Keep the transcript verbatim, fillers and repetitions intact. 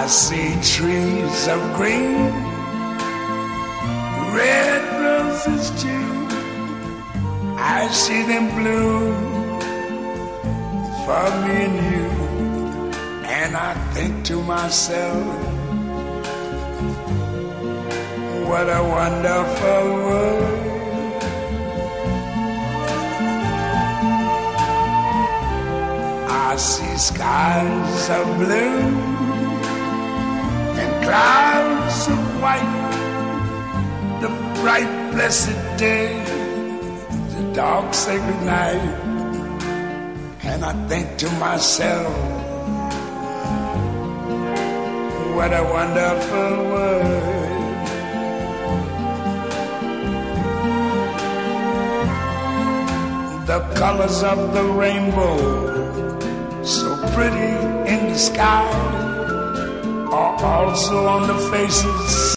I see trees of green, red roses too. I see them bloom for me and you. And I think to myself, what a wonderful world. I see skies of blue and clouds of white, the bright blessed day, the dark sacred night. And I think to myself, what a wonderful world. The colors of the rainbow, so pretty in the sky, are also on the faces